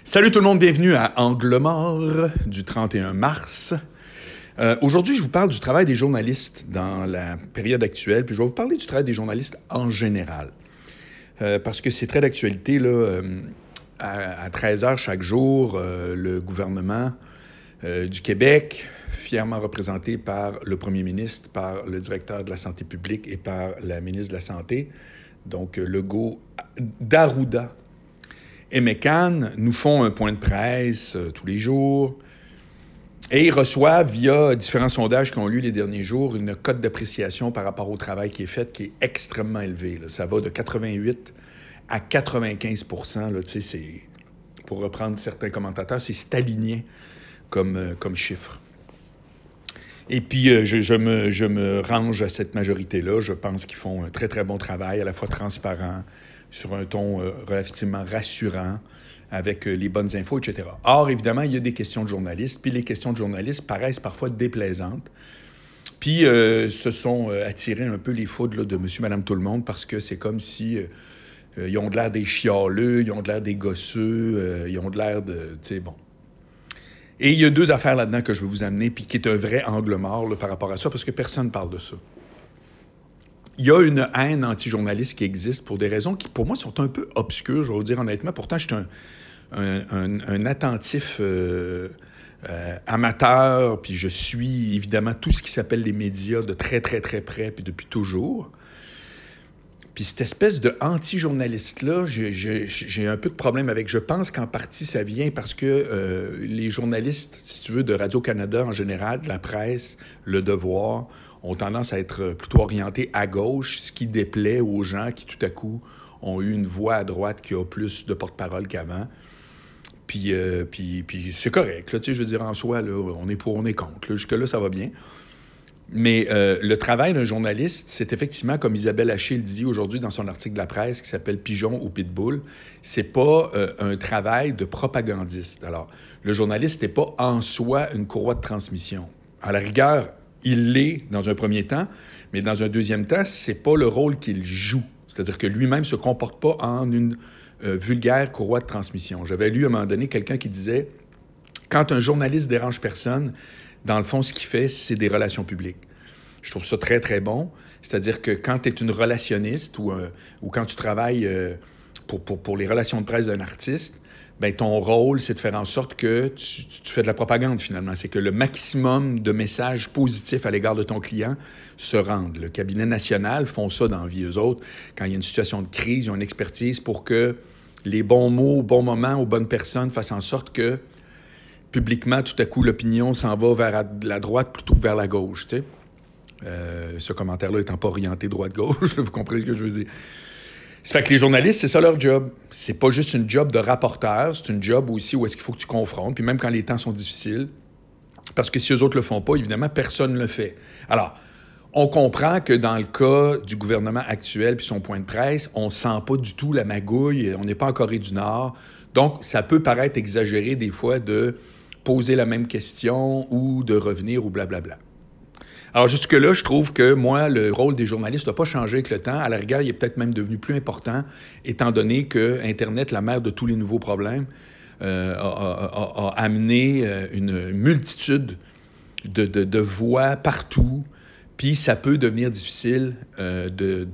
Salut tout le monde, bienvenue à Angle mort du 31 mars. Aujourd'hui, je vous parle du travail des journalistes dans la période actuelle, puis je vais vous parler du travail des journalistes en général. Parce que c'est très d'actualité, là. À 13h chaque jour, le gouvernement du Québec, fièrement représenté par le premier ministre, par le directeur de la santé publique et par la ministre de la Santé, donc Legault, D'Arruda et McCann, nous font un point de presse tous les jours et ils reçoivent, via différents sondages qui ont lieu les derniers jours, une cote d'appréciation par rapport au travail qui est fait qui est extrêmement élevée. Là. Ça va de 88 à 95 %. Là, c'est, pour reprendre certains commentateurs, c'est stalinien comme chiffre. Et puis, je me range à cette majorité-là. Je pense qu'ils font un très, très bon travail, à la fois transparent, sur un ton relativement rassurant, avec les bonnes infos, etc. Or, évidemment, il y a des questions de journalistes, puis les questions de journalistes paraissent parfois déplaisantes, puis se sont attirés un peu les foudres là, de monsieur, madame, tout le monde, parce que c'est comme si ils ont de l'air des chialeux, ils ont de l'air des gosseux, ils ont de l'air de... tu sais, bon. Et il y a deux affaires là-dedans que je veux vous amener, puis qui est un vrai angle mort là, par rapport à ça, parce que personne ne parle de ça. Il y a une haine anti-journaliste qui existe pour des raisons qui, pour moi, sont un peu obscures, je vais vous dire honnêtement. Pourtant, je suis un attentif amateur, puis je suis évidemment tout ce qui s'appelle les médias de très, très, très près, puis depuis toujours. Puis cette espèce de anti-journaliste-là, j'ai un peu de problème avec. Je pense qu'en partie, ça vient parce que les journalistes, si tu veux, de Radio-Canada en général, de la presse, Le Devoir, ont tendance à être plutôt orientés à gauche, ce qui déplaît aux gens qui, tout à coup, ont eu une voix à droite qui a plus de porte-parole qu'avant. Puis c'est correct. Là, tu sais, je veux dire, en soi, là, on est pour, on est contre. Là, jusque-là, ça va bien. Mais le travail d'un journaliste, c'est effectivement, comme Isabelle Haché le dit aujourd'hui dans son article de la presse qui s'appelle « Pigeon ou Pitbull », c'est pas un travail de propagandiste. Alors, le journaliste n'est pas en soi une courroie de transmission. À la rigueur, il l'est dans un premier temps, mais dans un deuxième temps, c'est pas le rôle qu'il joue. C'est-à-dire que lui-même se comporte pas en une vulgaire courroie de transmission. J'avais lu à un moment donné quelqu'un qui disait « Quand un journaliste dérange personne, dans le fond, ce qu'il fait, c'est des relations publiques. » Je trouve ça très, très bon. C'est-à-dire que quand tu es une relationniste ou quand tu travailles pour les relations de presse d'un artiste, ben ton rôle, c'est de faire en sorte que tu fais de la propagande, finalement. C'est que le maximum de messages positifs à l'égard de ton client se rendent. Le cabinet national font ça dans la vie, eux autres. Quand il y a une situation de crise, ils ont une expertise pour que les bons mots, au bon moment, aux bonnes personnes fassent en sorte que publiquement, tout à coup, l'opinion s'en va vers la droite plutôt que vers la gauche, tu sais. Ce commentaire-là étant pas orienté droite-gauche, vous comprenez ce que je veux dire. Ça fait que les journalistes, c'est ça leur job. C'est pas juste une job de rapporteur, c'est une job aussi où est-ce qu'il faut que tu confrontes, puis même quand les temps sont difficiles, parce que si eux autres le font pas, évidemment, personne ne le fait. Alors, on comprend que dans le cas du gouvernement actuel puis son point de presse, on sent pas du tout la magouille, on n'est pas en Corée du Nord, donc ça peut paraître exagéré des fois de poser la même question ou de revenir ou blablabla. Alors jusque-là, je trouve que moi, le rôle des journalistes n'a pas changé avec le temps. À la rigueur, il est peut-être même devenu plus important, étant donné que Internet, la mère de tous les nouveaux problèmes, a amené une multitude de voix partout, puis ça peut devenir difficile de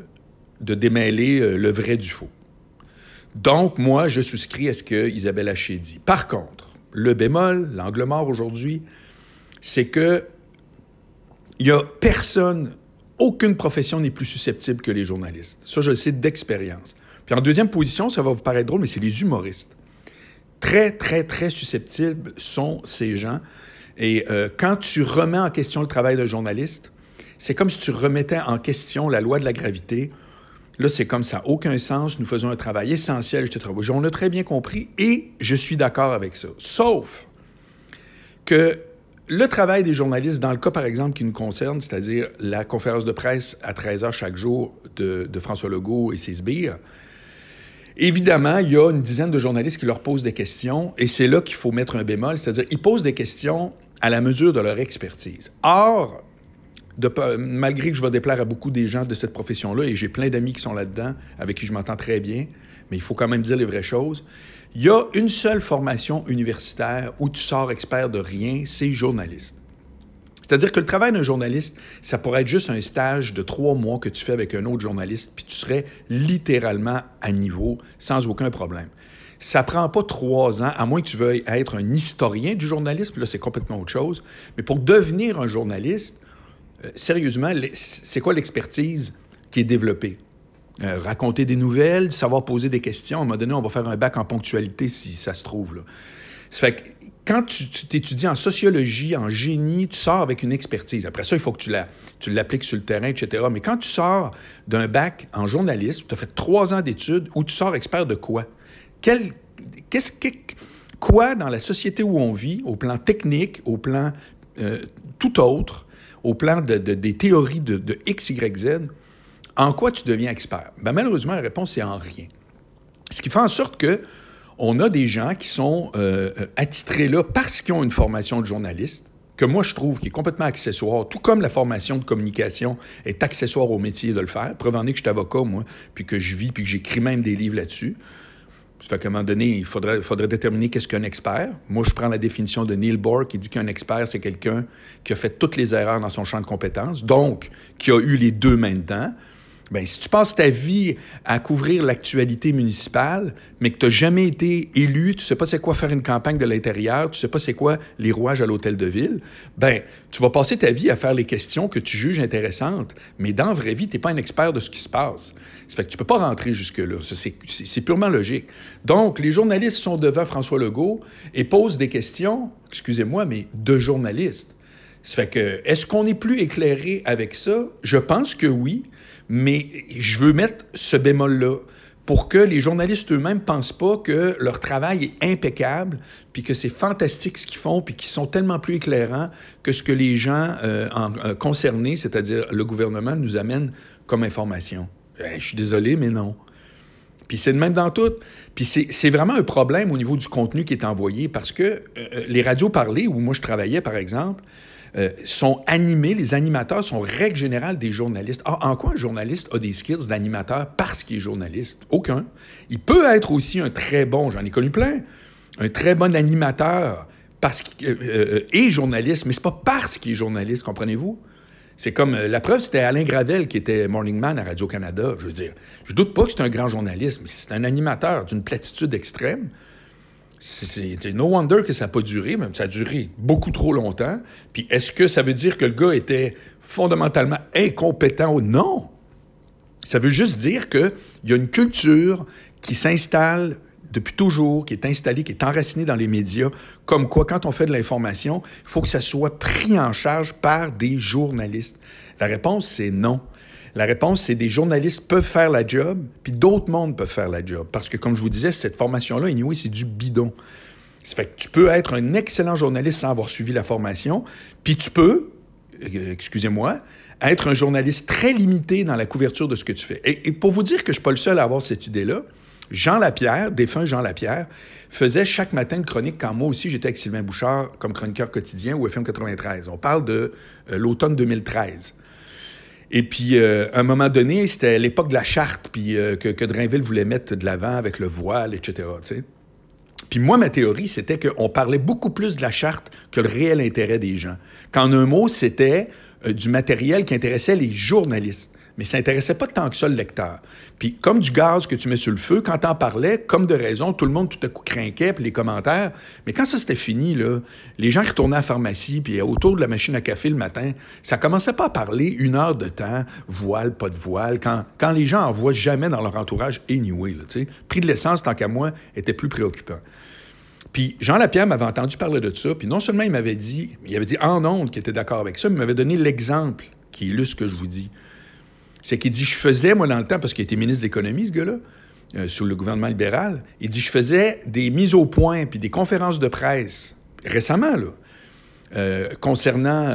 démêler le vrai du faux. Donc, moi, je souscris à ce que Isabelle Haché dit. Par contre, le bémol, l'angle mort aujourd'hui, c'est que il n'y a personne, aucune profession n'est plus susceptible que les journalistes. Ça, je le sais d'expérience. Puis en deuxième position, ça va vous paraître drôle, mais c'est les humoristes. Très, très, très susceptibles sont ces gens. Et quand tu remets en question le travail d'un journaliste, c'est comme si tu remettais en question la loi de la gravité. Là, c'est comme ça, aucun sens. Nous faisons un travail essentiel. On l'a très bien compris et je suis d'accord avec ça. Sauf que le travail des journalistes, dans le cas, par exemple, qui nous concerne, c'est-à-dire la conférence de presse à 13h chaque jour de François Legault et ses sbires, évidemment, il y a une dizaine de journalistes qui leur posent des questions et c'est là qu'il faut mettre un bémol, c'est-à-dire ils posent des questions à la mesure de leur expertise. Or, malgré que je vais déplaire à beaucoup des gens de cette profession-là, et j'ai plein d'amis qui sont là-dedans, avec qui je m'entends très bien, mais il faut quand même dire les vraies choses, Il y a une seule formation universitaire où tu sors expert de rien, c'est journaliste. C'est-à-dire que le travail d'un journaliste, ça pourrait être juste un stage de 3 mois que tu fais avec un autre journaliste, puis tu serais littéralement à niveau, sans aucun problème. Ça prend pas 3 ans, à moins que tu veuilles être un historien du journalisme, là c'est complètement autre chose. Mais pour devenir un journaliste, sérieusement, c'est quoi l'expertise qui est développée? Raconter des nouvelles, savoir poser des questions. À un moment donné, on va faire un bac en ponctualité si ça se trouve, là. Ça fait que quand tu t'étudies en sociologie, en génie, tu sors avec une expertise. Après ça, il faut que tu l'appliques sur le terrain, etc. Mais quand tu sors d'un bac en journalisme, tu as fait 3 ans d'études, où tu sors expert de quoi? Quoi dans la société où on vit, au plan technique, au plan tout autre, au plan des théories de X, Y, Z, en quoi tu deviens expert? Ben, malheureusement, la réponse est en rien. Ce qui fait en sorte que on a des gens qui sont attitrés là parce qu'ils ont une formation de journaliste, que moi, je trouve qui est complètement accessoire, tout comme la formation de communication est accessoire au métier de le faire. Preuve en est que je suis avocat, moi, puis que je vis, puis que j'écris même des livres là-dessus. Ça fait qu'à un moment donné, il faudrait déterminer qu'est-ce qu'un expert. Moi, je prends la définition de Neil Bohr qui dit qu'un expert, c'est quelqu'un qui a fait toutes les erreurs dans son champ de compétences, donc qui a eu les 2 mains dedans. Bien, si tu passes ta vie à couvrir l'actualité municipale, mais que tu n'as jamais été élu, tu ne sais pas c'est quoi faire une campagne de l'intérieur, tu ne sais pas c'est quoi les rouages à l'hôtel de ville, bien, tu vas passer ta vie à faire les questions que tu juges intéressantes, mais dans la vraie vie, tu n'es pas un expert de ce qui se passe. Ça fait que tu ne peux pas rentrer jusque-là. C'est purement logique. Donc, les journalistes sont devant François Legault et posent des questions, excusez-moi, mais de journalistes. Ça fait que, est-ce qu'on est plus éclairé avec ça? Je pense que oui, mais je veux mettre ce bémol-là pour que les journalistes eux-mêmes ne pensent pas que leur travail est impeccable, puis que c'est fantastique ce qu'ils font, puis qu'ils sont tellement plus éclairants que ce que les gens concernés, c'est-à-dire le gouvernement, nous amènent comme information. Je suis désolé, mais non. Puis c'est de même dans tout. Puis c'est vraiment un problème au niveau du contenu qui est envoyé, parce que les radios parlées, où moi je travaillais, par exemple, sont animés, les animateurs sont règle générale des journalistes. En quoi un journaliste a des skills d'animateur parce qu'il est journaliste? Aucun. Il peut être aussi un très bon, j'en ai connu plein, un très bon animateur parce qu'il est journaliste, mais c'est pas parce qu'il est journaliste, comprenez-vous? C'est comme, la preuve, c'était Alain Gravel qui était Morning Man à Radio-Canada. Je veux dire, je doute pas que c'est un grand journaliste, mais c'est un animateur d'une platitude extrême. C'est no wonder que ça n'a pas duré, même ça a duré beaucoup trop longtemps. Puis est-ce que ça veut dire que le gars était fondamentalement incompétent ou non? Ça veut juste dire qu'il y a une culture qui s'installe depuis toujours, qui est installée, qui est enracinée dans les médias, comme quoi, quand on fait de l'information, il faut que ça soit pris en charge par des journalistes. La réponse, c'est non. La réponse, c'est des journalistes peuvent faire la job, puis d'autres mondes peuvent faire la job. Parce que, comme je vous disais, cette formation-là, anyway, c'est du bidon. Ça fait que tu peux être un excellent journaliste sans avoir suivi la formation, puis tu peux, excusez-moi, être un journaliste très limité dans la couverture de ce que tu fais. Et pour vous dire que je ne suis pas le seul à avoir cette idée-là, Jean Lapierre, défunt Jean Lapierre, faisait chaque matin une chronique quand moi aussi j'étais avec Sylvain Bouchard comme chroniqueur quotidien au FM 93. On parle de l'automne 2013. Et puis, à un moment donné, c'était l'époque de la charte, puis que Drainville voulait mettre de l'avant avec le voile, etc., tu sais. Puis moi, ma théorie, c'était qu'on parlait beaucoup plus de la charte que le réel intérêt des gens. Qu'en un mot, c'était du matériel qui intéressait les journalistes. Mais ça n'intéressait pas tant que ça le lecteur. Puis comme du gaz que tu mets sur le feu, quand t'en parlais, comme de raison, tout le monde tout à coup crinquait, puis les commentaires. Mais quand ça c'était fini, là, les gens retournaient à la pharmacie, puis autour de la machine à café le matin, ça commençait pas à parler 1 heure de temps, voile, pas de voile, quand les gens en voient jamais dans leur entourage anyway, là, tu sais. Prix de l'essence, tant qu'à moi, était plus préoccupant. Puis Jean Lapierre m'avait entendu parler de ça, puis non seulement il avait dit en ondes qu'il était d'accord avec ça, mais il m'avait donné l'exemple qui illustre ce que je vous dis. C'est qu'il dit, je faisais, moi, dans le temps, parce qu'il était ministre de l'Économie, ce gars-là, sous le gouvernement libéral, il dit, je faisais des mises au point puis des conférences de presse, récemment, là, concernant,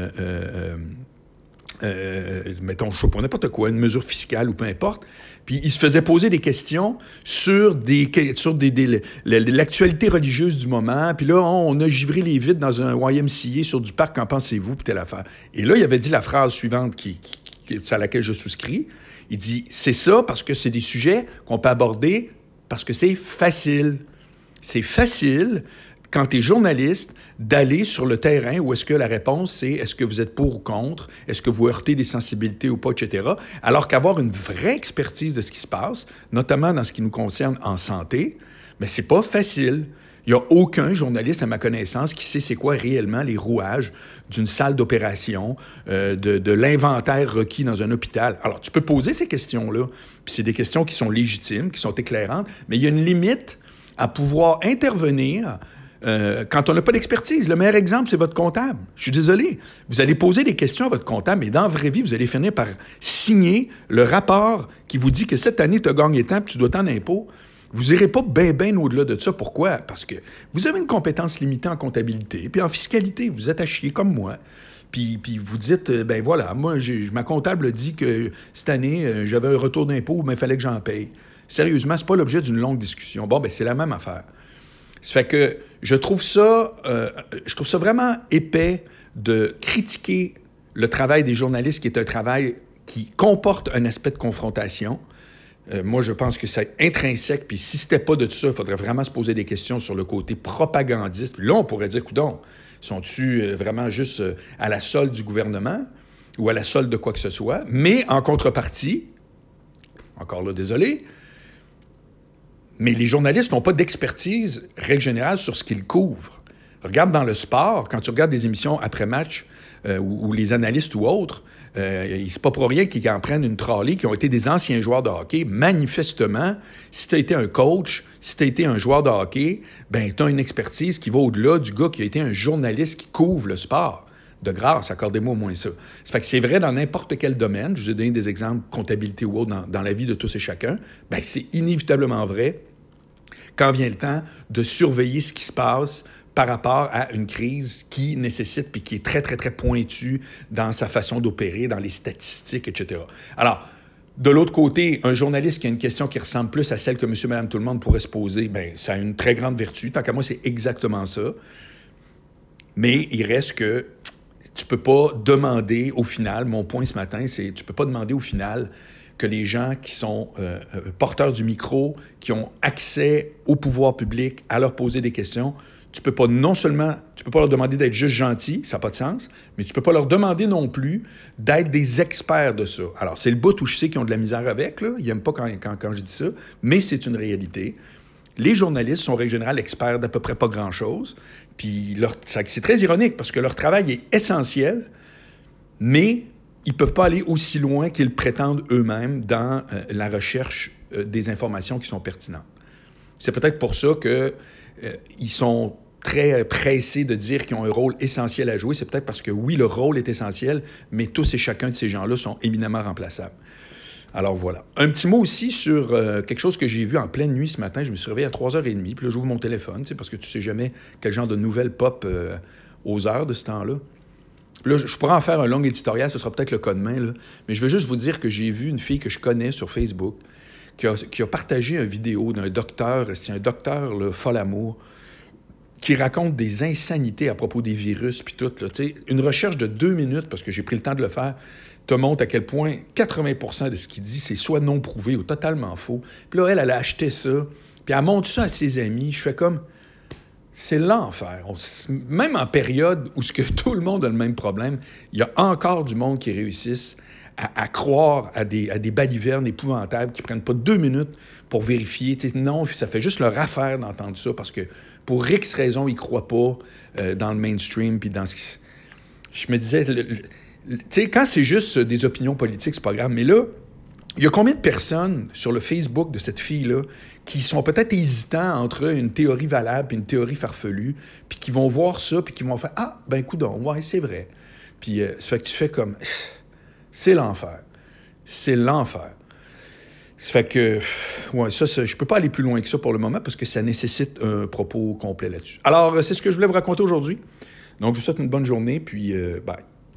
mettons, je sais pas, n'importe quoi, une mesure fiscale ou peu importe, puis il se faisait poser des questions sur l'actualité religieuse du moment, puis là, on a givré les vides dans un YMCA sur du parc, qu'en pensez-vous, puis telle affaire. Et là, il avait dit la phrase suivante à laquelle je souscris. Il dit, c'est ça parce que c'est des sujets qu'on peut aborder parce que c'est facile. C'est facile, quand tu es journaliste, d'aller sur le terrain où est-ce que la réponse, c'est est-ce que vous êtes pour ou contre, est-ce que vous heurtez des sensibilités ou pas, etc. Alors qu'avoir une vraie expertise de ce qui se passe, notamment dans ce qui nous concerne en santé, mais c'est pas facile. Il n'y a aucun journaliste, à ma connaissance, qui sait c'est quoi réellement les rouages d'une salle d'opération, de l'inventaire requis dans un hôpital. Alors, tu peux poser ces questions-là, puis c'est des questions qui sont légitimes, qui sont éclairantes, mais il y a une limite à pouvoir intervenir quand on n'a pas d'expertise. Le meilleur exemple, c'est votre comptable. Je suis désolé. Vous allez poser des questions à votre comptable, mais dans la vraie vie, vous allez finir par signer le rapport qui vous dit que cette année, tu as gagné tant, puis tu dois tant d'impôts. Vous n'irez pas bien au-delà de ça. Pourquoi? Parce que vous avez une compétence limitée en comptabilité, puis en fiscalité, vous êtes à chier comme moi. Puis vous dites, ben voilà, moi, ma comptable dit que cette année, j'avais un retour d'impôt, mais il fallait que j'en paye. Sérieusement, c'est pas l'objet d'une longue discussion. Bon, ben c'est la même affaire. Ça fait que je trouve ça vraiment épais de critiquer le travail des journalistes, qui est un travail qui comporte un aspect de confrontation. Moi, je pense que c'est intrinsèque, puis si c'était pas de tout ça, il faudrait vraiment se poser des questions sur le côté propagandiste. Puis là, on pourrait dire, coudonc, sont-tu vraiment juste à la solde du gouvernement ou à la solde de quoi que ce soit? Mais en contrepartie, encore là, désolé, mais les journalistes n'ont pas d'expertise, règle générale, sur ce qu'ils couvrent. Regarde dans le sport, quand tu regardes des émissions après-match, ou les analystes ou autres, c'est pas pour rien qu'ils en prennent une trolley qui ont été des anciens joueurs de hockey. Manifestement, si tu as été un coach, si tu as été un joueur de hockey, ben tu as une expertise qui va au-delà du gars qui a été un journaliste qui couvre le sport. De grâce, accordez-moi au moins ça. Ça fait que c'est vrai dans n'importe quel domaine. Je vous ai donné des exemples, comptabilité ou autre, dans la vie de tous et chacun. Ben c'est inévitablement vrai quand vient le temps de surveiller ce qui se passe par rapport à une crise qui nécessite, puis qui est très, très, très pointue dans sa façon d'opérer, dans les statistiques, etc. Alors, de l'autre côté, un journaliste qui a une question qui ressemble plus à celle que monsieur, madame, tout le monde pourrait se poser, bien, ça a une très grande vertu. Tant qu'à moi, c'est exactement ça. Mais il reste que tu peux pas demander au final, mon point ce matin, c'est tu peux pas demander au final que les gens qui sont porteurs du micro, qui ont accès au pouvoir public, à leur poser des questions, tu peux pas leur demander d'être juste gentils, ça n'a pas de sens, mais tu peux pas leur demander non plus d'être des experts de ça. Alors, c'est le bout où je sais qu'ils ont de la misère avec, là. Ils n'aiment pas quand je dis ça, mais c'est une réalité. Les journalistes sont, en règle générale, experts d'à peu près pas grand-chose. Puis c'est très ironique, parce que leur travail est essentiel, mais ils ne peuvent pas aller aussi loin qu'ils prétendent eux-mêmes dans la recherche des informations qui sont pertinentes. C'est peut-être pour ça qu'ils sont très pressés de dire qu'ils ont un rôle essentiel à jouer. C'est peut-être parce que, oui, le rôle est essentiel, mais tous et chacun de ces gens-là sont éminemment remplaçables. Alors voilà. Un petit mot aussi sur quelque chose que j'ai vu en pleine nuit ce matin. Je me suis réveillé à 3h30, puis là, j'ouvre mon téléphone, parce que tu sais jamais quel genre de nouvelles pop aux heures de ce temps-là. Puis là, je pourrais en faire un long éditorial, ce sera peut-être le cas demain, là, mais je veux juste vous dire que j'ai vu une fille que je connais sur Facebook qui a partagé une vidéo d'un docteur, c'est un docteur, là, fol amour, qui raconte des insanités à propos des virus, puis tout. Là, une recherche de 2 minutes, parce que j'ai pris le temps de le faire, te montre à quel point 80% de ce qu'il dit, c'est soit non prouvé ou totalement faux. Puis là, elle a acheté ça, puis elle montre ça à ses amis. Je fais comme... C'est l'enfer. Même en période où tout le monde a le même problème, il y a encore du monde qui réussissent à croire à des balivernes épouvantables qui ne prennent pas 2 minutes pour vérifier. Non, ça fait juste leur affaire d'entendre ça parce que pour X raisons, ils ne croient pas dans le mainstream. Puis dans ce... Je me disais, quand c'est juste des opinions politiques, c'est pas grave. Mais là, il y a combien de personnes sur le Facebook de cette fille-là qui sont peut-être hésitants entre une théorie valable et une théorie farfelue, puis qui vont voir ça, puis qui vont faire « Ah, ben coudonc, ouais, c'est vrai. » Puis ça fait que tu fais comme... C'est l'enfer. C'est l'enfer. Ça fait que... Ouais, ça, je peux pas aller plus loin que ça pour le moment parce que ça nécessite un propos complet là-dessus. Alors, c'est ce que je voulais vous raconter aujourd'hui. Donc, je vous souhaite une bonne journée, puis bye.